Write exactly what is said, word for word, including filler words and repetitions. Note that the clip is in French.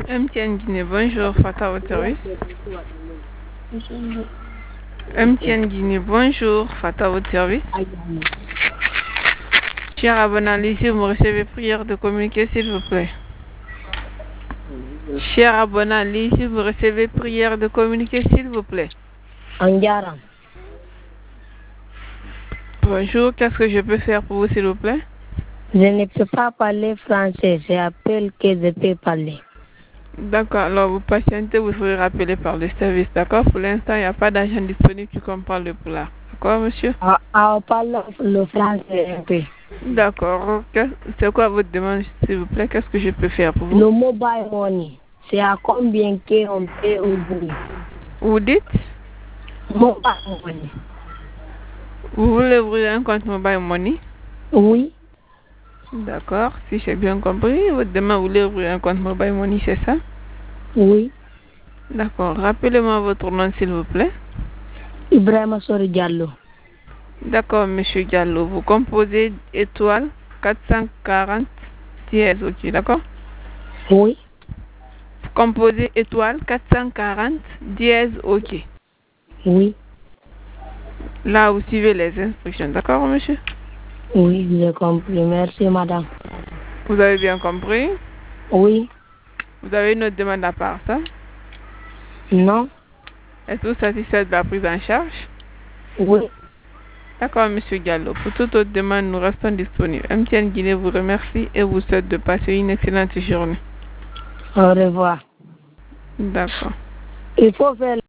M T N Guinée, bonjour, Fata au service. M T N Guinée, bonjour, Fata au service. Cher abonné, allez-y, vous me recevez prière de communiquer, s'il vous plaît. Cher abonné, allez-y, vous recevez prière de communiquer, s'il vous plaît. Anjara. Bonjour, qu'est-ce que je peux faire pour vous, s'il vous plaît? Je ne peux pas parler français, c'est appel que je peux parler. D'accord, alors vous patientez, vous serez rappelé par le service, d'accord? Pour l'instant, il n'y a pas d'agent disponible qui comprend le poulard. D'accord, monsieur? Ah, ah, on parle le français un peu. D'accord, c'est quoi votre demande, s'il vous plaît? Qu'est-ce que je peux faire pour vous? Le mobile money, c'est à combien qu'on peut ouvrir? Vous dites? Mobile money. Vous voulez ouvrir un compte mobile money? Oui. D'accord, si j'ai bien compris, votre demande, vous voulez ouvrir un compte mobile money, c'est ça? Oui. D'accord, rappelez-moi votre nom, s'il vous plaît. Ibrahima Sori Diallo. D'accord, monsieur Diallo, vous composez étoile quatre cent quarante dièse, ok, d'accord? Oui. Vous composez étoile quatre cent quarante dièse, ok. Oui. Là, vous suivez les instructions, d'accord, monsieur? Oui, j'ai compris. Merci, madame. Vous avez bien compris? Oui. Vous avez une autre demande à part ça? Non. Êtes-vous satisfait de la prise en charge? Oui. D'accord, monsieur Gallo. Pour toute autre demande, nous restons disponibles. M T N Guinée vous remercie et vous souhaite de passer une excellente journée. Au revoir. D'accord. Il faut faire